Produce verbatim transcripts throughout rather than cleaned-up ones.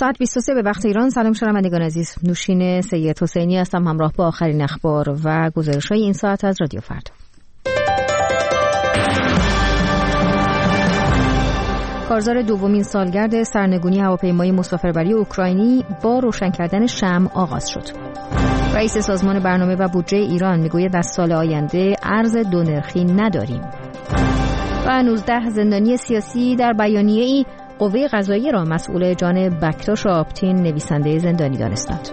ساعت بیست و سه به وقت ایران. سلام شنوندگان عزیز، نوشین سید حسینی هستم همراه با آخرین اخبار و گزارش‌های این ساعت از رادیو فردا. کارزار دومین سالگرد سرنگونی هواپیمای مسافربری اوکراینی با روشن کردن شمع آغاز شد. رئیس سازمان برنامه و بودجه ایران میگوید در سال آینده ارز دو نرخی نداریم. و نوزده زندانی سیاسی در بیانیه‌ای قوه قضاییه را مسئول جان بکتاش آپتین نویسنده زندانی دانستند.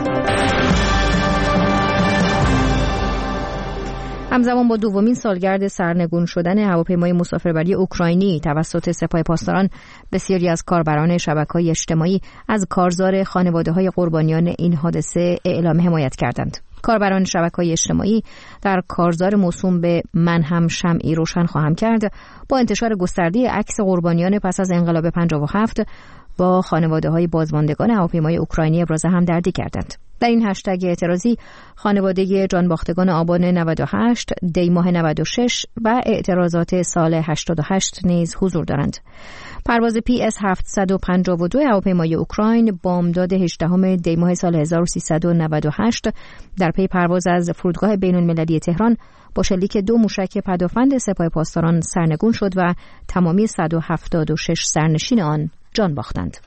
همزمان با دومین سالگرد سرنگون شدن هواپیمای مسافربری اوکراینی توسط سپاه پاسداران، بسیاری از کاربران شبکه‌های اجتماعی از کارزار خانواده‌های قربانیان این حادثه اعلام حمایت کردند. کاربران شبکه‌های اجتماعی در کارزار موسوم به من هم شمعی روشن خواهم کرد با انتشار گسترده عکس قربانیان پس از انقلاب پنجاه و هفت با خانواده‌های بازماندگان هواپیمای اوکراینی ابراز همدردی کردند. در این هشتگ اعتراضی خانواده جانباختگان آبان نود و هشت، دی ماه نود و شش و اعتراضات سال هشتاد و هشت نیز حضور دارند. پرواز پی اس هفتصد و پنجاه و دو هواپیمای اوکراین بامداد هجدهم دی ماه سال هزار و سیصد و نود و هشت در پی پرواز از فرودگاه بین‌المللی تهران با شلیک دو موشک پدافند سپاه پاسداران سرنگون شد و تمامی صد و هفتاد و شش سرنشین آن جان باختند.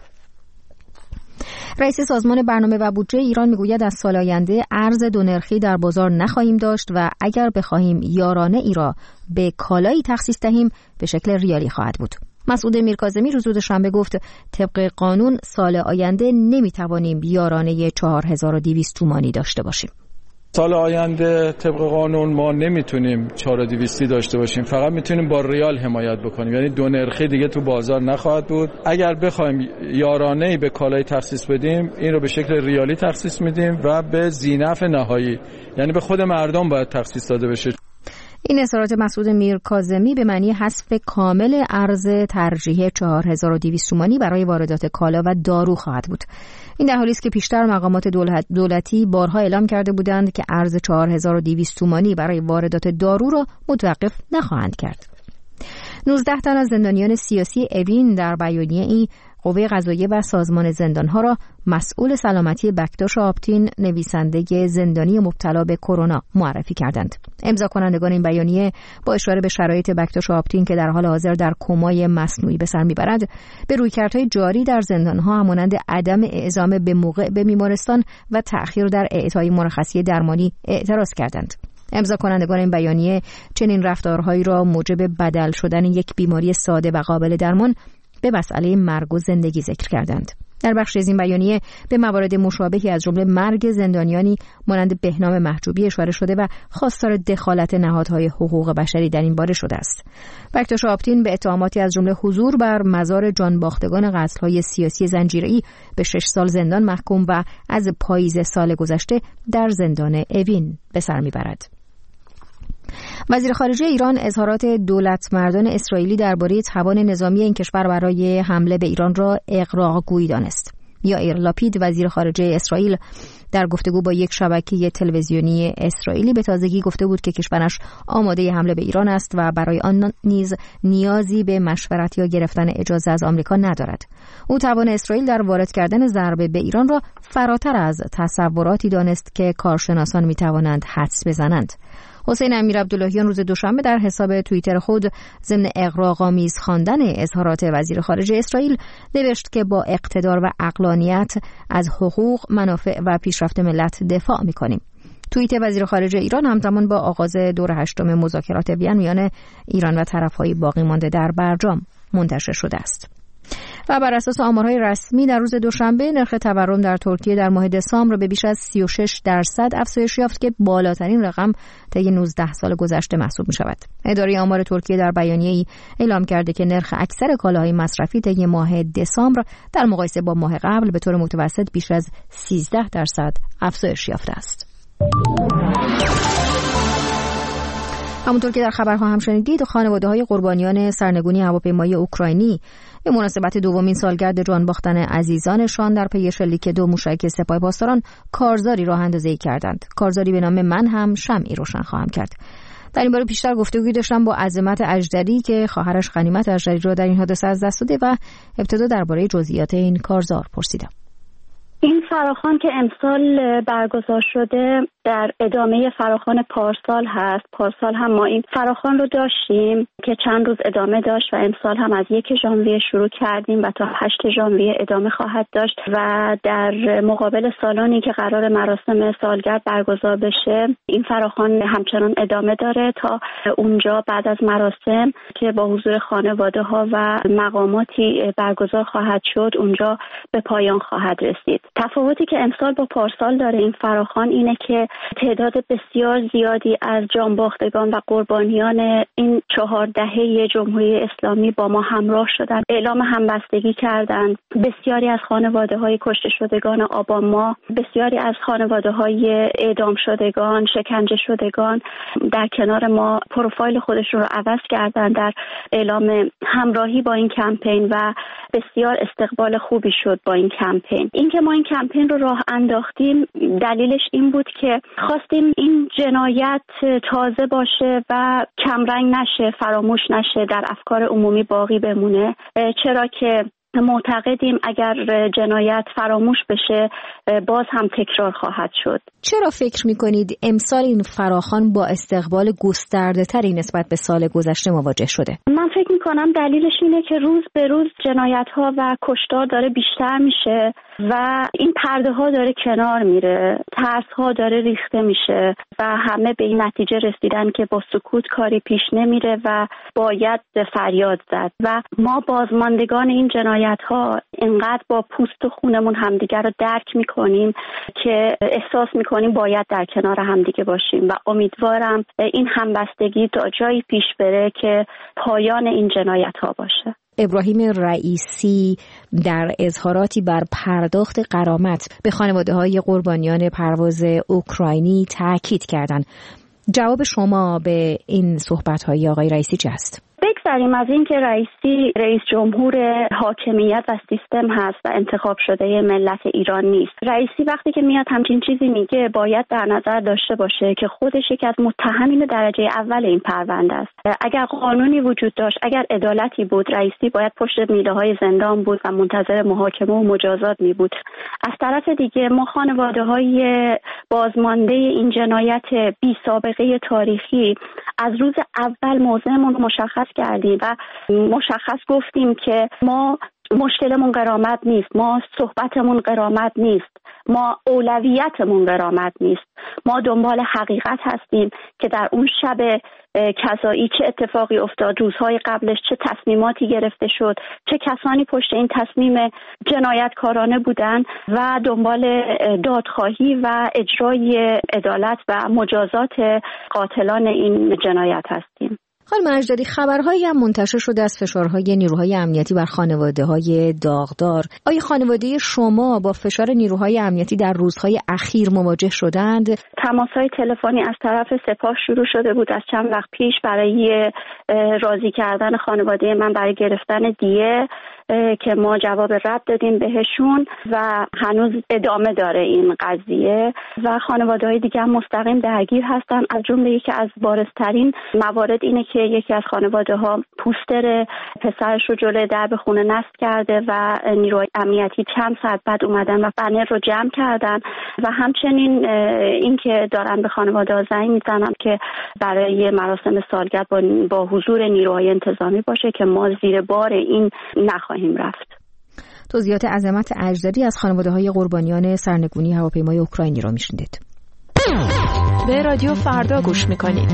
رئیس سازمان برنامه و بودجه ایران میگوید از سال آینده ارز دو نرخی در بازار نخواهیم داشت و اگر بخواهیم یارانه ای را به کالایی تخصیص دهیم به شکل ریالی خواهد بود. مسعود میرکاظمی روز دوشنبه گفت طبق قانون سال آینده نمیتوانیم یارانه چهار هزار و دویست تومانی داشته باشیم. سال آینده طبق قانون ما نمیتونیم چهار هزار و دویست داشته باشیم، فقط میتونیم با ریال حمایت بکنیم، یعنی دو نرخی دیگه تو بازار نخواهد بود. اگر بخوایم یارانه‌ای به کالای تخصیص بدیم این رو به شکل ریالی تخصیص میدیم و به ذینفع نهایی، یعنی به خود مردم باید تخصیص داده بشه. این اظهارات مسعود میرکاظمی به معنی حذف کامل ارز ترجیحی چهار هزار و دویست تومانی برای واردات کالا و دارو خواهد بود. این در حالی است که پیشتر مقامات دولت دولتی بارها اعلام کرده بودند که ارز چهار هزار و دویست تومانی برای واردات دارو را متوقف نخواهند کرد. نوزده تن از زندانیان سیاسی اوین در بیانیه‌ای قوه قضاییه و سازمان زندانها را مسئول سلامتی بکتاش آپتین نویسنده زندانی مبتلا به کرونا معرفی کردند. امضا کنندگان این بیانیه با اشاره به شرایط بکتاش آپتین که در حال حاضر در کمای مصنوعی به سر میبرد به رویکردهای جاری در زندانها همانند عدم اعزام به موقع به بیمارستان و تأخیر در اعطای مرخصی درمانی اعتراض کردند. امضا کنندگان این بیانیه چنین رفتارهایی را موجب بدل شدن یک بیماری ساده و قابل درمان به مسئله مرگ و زندگی ذکر کردند. در بخش از این بیانیه به موارد مشابهی از جمله مرگ زندانیانی مانند بهنام محجوبی اشاره شده و خواستار دخالت نهادهای حقوق بشری در این باره شده است. بکتاش آپتین به اتهاماتی از جمله حضور بر مزار جانباختگان قتل‌های سیاسی زنجیره‌ای به شش سال زندان محکوم و از پاییز سال گذشته در زندان اوین به سر میبرد. وزیر خارجه ایران اظهارات دولت مردان اسرائیلی درباره توان نظامی این کشور برای حمله به ایران را اغراق‌گویی دانست. یائیر لاپید وزیر خارجه اسرائیل در گفتگو با یک شبکه تلویزیونی اسرائیلی به تازگی گفته بود که کشورش آماده حمله به ایران است و برای آن نیز نیازی به مشورت یا گرفتن اجازه از آمریکا ندارد. او توان اسرائیل در وارد کردن ضربه به ایران را فراتر از تصوراتی دانست که کارشناسان می‌توانند حدس بزنند. حسین امیرعبداللهیان روز دوشنبه در حساب توییتر خود ضمن اغراق‌آمیز خواندن اظهارات وزیر خارجه اسرائیل نوشت که با اقتدار و عقلانیت از حقوق، منافع و پیشرفت ملت دفاع می‌کنیم. توییت وزیر خارجه ایران همزمان با آغاز دور هشتم مذاکرات وین میان ایران و طرف‌های باقی مانده در برجام منتشر شده است. و بر اساس آمارهای رسمی در روز دوشنبه نرخ تورم در ترکیه در ماه دسامبر به بیش از سی و شش درصد افزایش یافت که بالاترین رقم طی نوزده سال گذشته محسوب می شود. اداره آمار ترکیه در بیانیه‌ای اعلام کرده که نرخ اکثر کالاهای مصرفی طی ماه دسامبر در مقایسه با ماه قبل به طور متوسط بیش از سیزده درصد افزایش یافته است. همونطور که در خبرها هم شنیدید، خانواده‌های قربانیان سرنگونی هواپیمای اوکراینی به مناسبت دومین سالگرد جان باختن عزیزانشان در پی شلیک دو موشک سپاه پاسداران کارزاری راه اندازی کردند. کارزاری به نام من هم شمعی روشن خواهم کرد. در این باره بیشتر گفتگوی داشتم با عظمت اژدری که خواهرش غنیمت اژدری را در این حادثه از دست داده و ابتدا درباره جزئیات این کارزار پرسیدم. این فراخوان که امسال برگزار شده در ادامه فراخوان پارسال هست. پارسال هم ما این فراخوان رو داشتیم که چند روز ادامه داشت و امسال هم از یک ژانویه شروع کردیم و تا هشت ژانویه ادامه خواهد داشت و در مقابل سالانی که قرار مراسم سالگرد برگزار بشه این فراخوان همچنان ادامه داره تا اونجا بعد از مراسم که با حضور خانواده ها و مقاماتی برگزار خواهد شد اونجا به پایان خواهد رسید. تفاوتی که امسال با پارسال داره این فراخوان اینه که تعداد بسیار زیادی از جانباختگان و قربانیان این چهار دهه جمهوری اسلامی با ما همراه شدن، اعلام همبستگی کردند. بسیاری از خانواده‌های کشته شدگان آبان ماه، بسیاری از خانواده‌های اعدام شدگان، شکنجه شدگان در کنار ما پروفایل خودشون رو عوض کردن در اعلام همراهی با این کمپین و بسیار استقبال خوبی شد با این کمپین. اینکه ما این کمپین رو راه انداختیم دلیلش این بود که خواستیم این جنایت تازه باشه و کمرنگ نشه، فراموش نشه، در افکار عمومی باقی بمونه، چرا که معتقدیم اگر جنایت فراموش بشه باز هم تکرار خواهد شد. چرا فکر می‌کنید امسال این فراخوان با استقبال گسترده‌تری نسبت به سال گذشته مواجه شده؟ من فکر می‌کنم دلیلش اینه که روز به روز جنایت‌ها و کشتار داره بیشتر میشه و این پرده‌ها داره کنار میره، ترس‌ها داره ریخته میشه و همه به این نتیجه رسیدن که با سکوت کاری پیش نمیره و باید فریاد زد و ما بازماندگان این جنایت‌ها اینقدر با پوست و خونمون همدیگر رو درک میکنیم که احساس میکنیم باید در کنار همدیگه باشیم و امیدوارم این همبستگی تا جایی پیش بره که پایان این جنایت‌ها باشه. ابراهیم رئیسی در اظهاراتی بر پرداخت غرامت به خانواده‌های قربانیان پرواز اوکراینی تاکید کردند. جواب شما به این صحبت‌های آقای رئیسی چه است؟ بگذاریم از این که رئیسی رئیس جمهور حاکمیت و سیستم هست و انتخاب شده ملت ایران نیست. رئیسی وقتی که میاد همچین چیزی میگه باید در نظر داشته باشه که خودش یکی از متهمین درجه اول این پرونده است. اگر قانونی وجود داشت، اگر عدالتی بود، رئیسی باید پشت میله‌های زندان بود و منتظر محاکمه و مجازات می بود. از طرف دیگه ما خانواده‌های بازمانده این جنایت بی سابقه تاریخی از روز اول موضعمون رو مشخص کردیم و مشخص گفتیم که ما مشکلمون غرامت نیست، ما صحبتمون غرامت نیست، ما اولویتمون غرامت نیست، ما دنبال حقیقت هستیم که در اون شب کذایی چه اتفاقی افتاد، روزهای قبلش چه تصمیماتی گرفته شد، چه کسانی پشت این تصمیم جنایتکارانه بودن و دنبال دادخواهی و اجرای عدالت و مجازات قاتلان این جنایت هستیم. خانم اژدری، خبرهایی هم منتشر شده از فشارهای نیروهای امنیتی بر خانواده‌های داغدار. آیا خانواده شما با فشار نیروهای امنیتی در روزهای اخیر مواجه شدند؟ تماس‌های تلفنی از طرف سپاه شروع شده بود از چند وقت پیش برای راضی کردن خانواده من برای گرفتن دیه که ما جواب رد دادیم بهشون و هنوز ادامه داره این قضیه و خانواده‌های دیگه هم مستقیم درگیر هستن. از جمله یکی از بارزترین موارد اینه که یکی از خانواده‌ها پوستر پسرش رو جلوی درب خونه نصب کرده و نیروهای امنیتی چند ساعت بعد اومدن و بنر رو جمع کردن و همچنین اینکه دارن به خانواده‌ها زنگ میزنن که برای مراسم سالگرد با, با حضور نیروهای انتظامی باشه که ما زیر بار این نخواهیم رفت. توضیحات عظمت اژدری از خانواده‌های قربانیان سرنگونی هواپیمای اوکراینی را میشنیدید. به رادیو فردا گوش میکنید.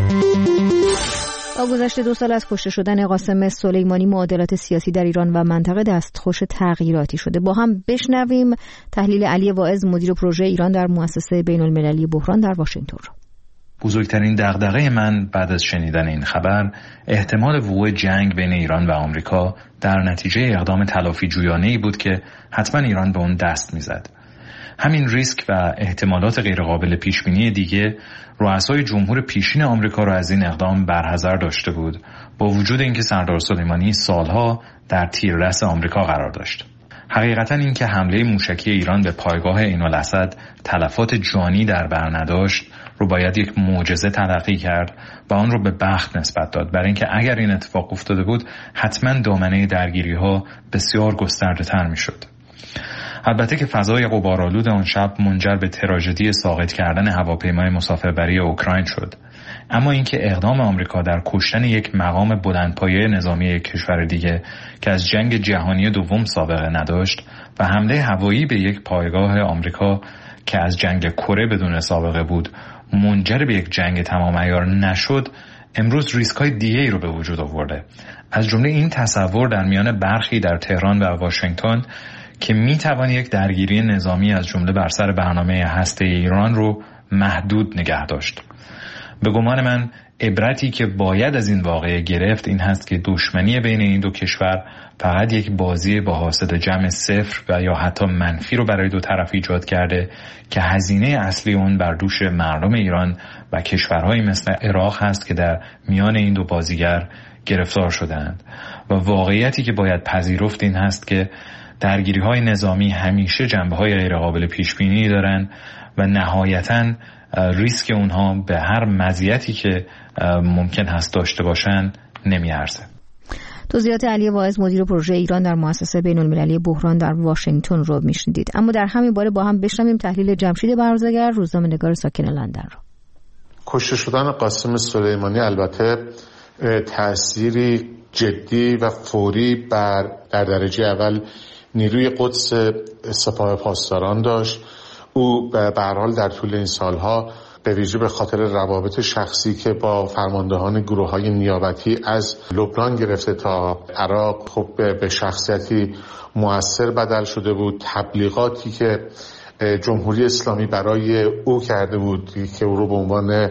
با گذشت دو سال از کشته شدن قاسم سلیمانی معادلات سیاسی در ایران و منطقه دستخوش تغییراتی شده. با هم بشنویم تحلیل علی واعظ مدیر پروژه ایران در مؤسسه بین المللی بحران در واشنگتن. بزرگترین دغدغه من بعد از شنیدن این خبر احتمال وقوع جنگ بین ایران و آمریکا در نتیجه اقدام تلافی جویانه‌ای بود که حتما ایران به اون دست می‌زد. همین ریسک و احتمالات غیرقابل پیشبینی دیگه رؤسای جمهور پیشین آمریکا را از این اقدام برحذر داشته بود، با وجود اینکه سردار سلیمانی سالها در تیررس آمریکا قرار داشت. حقیقتا این که حمله موشکی ایران به پایگاه عین‌الاسد تلفات جانی در بر نداشت رو باید یک معجزه تلقی کرد و آن رو به بخت نسبت داد، برای اینکه اگر این اتفاق افتاده بود حتما دامنه درگیری‌ها بسیار گسترده‌تر می‌شد. البته که فضای غبارآلود آن شب منجر به تراژدی ساقط کردن هواپیمای مسافربری اوکراین شد. اما اینکه اقدام آمریکا در کشتن یک مقام بلندپایه نظامی یک کشور دیگه که از جنگ جهانی دوم سابقه نداشت و حمله هوایی به یک پایگاه آمریکا که از جنگ کره بدون سابقه بود منجر به یک جنگ تمام عیار نشد، امروز ریسک‌های دیگه‌ای رو به وجود آورده. از جمله این تصور در میان برخی در تهران و واشنگتن که میتوان یک درگیری نظامی از جمله بر سر برنامه هسته ایران رو محدود نگه داشت. به گمان من عبرتی که باید از این واقعه گرفت این هست که دشمنی بین این دو کشور فقط یک بازی با حاصل جمع صفر و یا حتی منفی رو برای دو طرف ایجاد کرده که هزینه اصلی اون بر دوش مردم ایران و کشورهایی مثل عراق هست که در میان این دو بازیگر گرفتار شدند. و واقعیتی که باید پذیرفت این هست که درگیری‌های نظامی همیشه جنبه‌های غیرقابل پیش‌بینی دارن و نهایتاً ریسک اونها به هر مزیتی که ممکن هست داشته باشن نمیارزه. توضیحات علی واعظ مدیر پروژه ایران در مؤسسه بین‌المللی بحران در واشنگتن رو میشنیدید. اما در همین باره با هم بشنویم تحلیل جمشید برزگر، روزنامه‌نگار ساکن لندن رو. کشته شدن قاسم سلیمانی البته تأثیری جدی و فوری بر در درجه اول نیروی قدس سپاه پاسداران داشت. او به هر حال در طول این سالها به ویژه به خاطر روابط شخصی که با فرماندهان گروه‌های نیابتی از لبنان گرفته تا عراق خب به شخصیتی مؤثر بدل شده بود. تبلیغاتی که جمهوری اسلامی برای او کرده بود که او رو به عنوان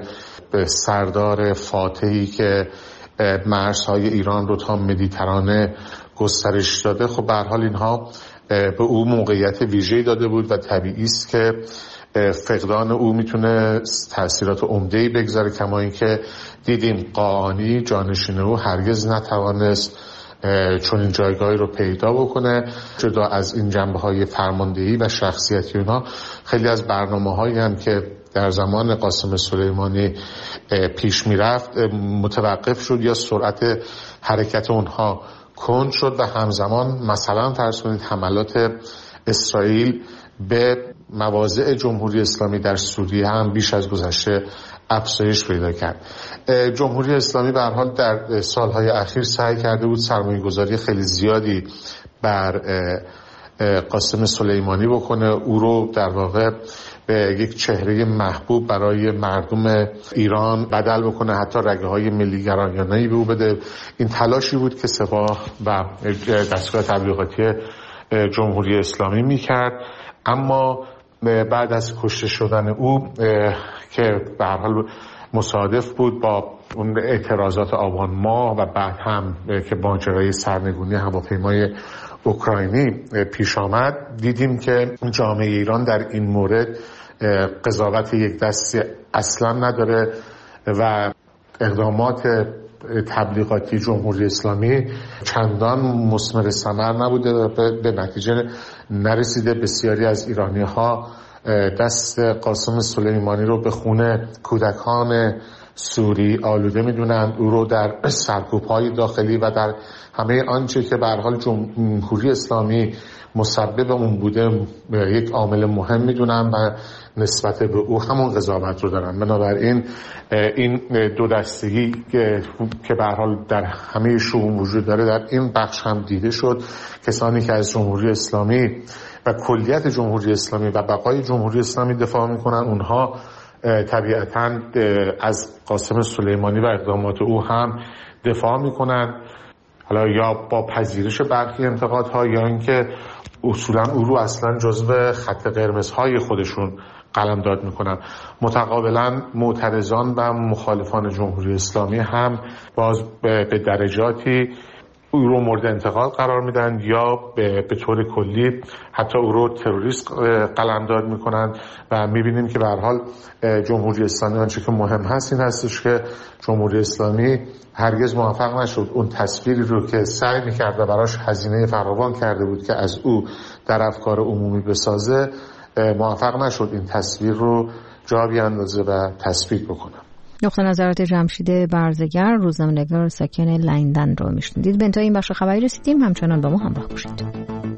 سردار فاتحی که مرزهای ایران رو تا مدیترانه گسترش داده، خب به هر حال اینها به او موقعیت ویژه‌ای داده بود و طبیعی است که فقدان او میتونه تأثیرات عمده‌ای بگذاره. کما اینکه دیدیم قاآنی جانشین او هرگز نتوانست چون این جایگاهی رو پیدا بکنه. جدا از این جنبه‌های فرماندهی و شخصیتی اونها، خیلی از برنامه‌هایی هم که در زمان قاسم سلیمانی پیش میرفت متوقف شد یا سرعت حرکت اونها کند شد و همزمان مثلا فرض کنید حملات اسرائیل به مواضع جمهوری اسلامی در سوریه هم بیش از گذشته افزایش پیدا کرد. جمهوری اسلامی به هر حال در سالهای اخیر سعی کرده بود سرمایه‌گذاری خیلی زیادی بر قاسم سلیمانی بکنه، او رو در واقع به یک چهره محبوب برای مردم ایران بدل بکنه، حتی رگه های ملی گرایانه‌ای به او بده. این تلاشی بود که سپاه و دستگاه تبلیغاتی جمهوری اسلامی میکرد. اما بعد از کشته شدن او که به هر حال مصادف بود با اون اعتراضات آبان ماه و بعد هم که ماجرای سرنگونی هواپیمای اوکراینی پیش آمد، دیدیم که جامعه ایران در این مورد قضاوت یک دستی اصلا نداره و اقدامات تبلیغاتی جمهوری اسلامی چندان مثمر ثمر نبوده و به نتیجه نرسیده. بسیاری از ایرانی ها دست قاسم سلیمانی رو به خون کودکان سوری آلوده میدونند، او رو در سرکوب‌های داخلی و در همه آنچه که به هر حال جمهوری اسلامی مسبب اون بوده یک عامل مهم میدونن و نسبت به او همون قضاوت رو دارن. بنابراین این دو دستگی که به هر حال در همه شؤون وجود داره در این بخش هم دیده شد. کسانی که از جمهوری اسلامی و کلیت جمهوری اسلامی و بقای جمهوری اسلامی دفاع میکنن، اونها طبیعتاً از قاسم سلیمانی و اقدامات او هم دفاع میکنن، حالا یا با پذیرش برخی انتقادها یا اینکه اصولاً او رو اصلاً جزو خط قرمزهای خودشون قلمداد میکنن. متقابلاً معترضان و مخالفان جمهوری اسلامی هم باز به درجاتی او رو مورد انتقاد قرار میدن یا به, به طور کلی حتی او رو تروریست قلمداد میکنن و میبینیم که به هر حال جمهوری اسلامی آنچه که مهم هست این هستش که جمهوری اسلامی هرگز موفق نشد اون تصویری رو که سعی میکرد و براش هزینه فراوان کرده بود که از او در افکار عمومی بسازه، موفق نشد این تصویر رو جا بیاندازه و تثبیت بکنه. نقطه نظرات جمشید برزگر، روزنامه‌نگار ساکن لندن رو میشنیدید. به انتهای این بخش خبری رسیدیم. همچنان با ما همراه باشید.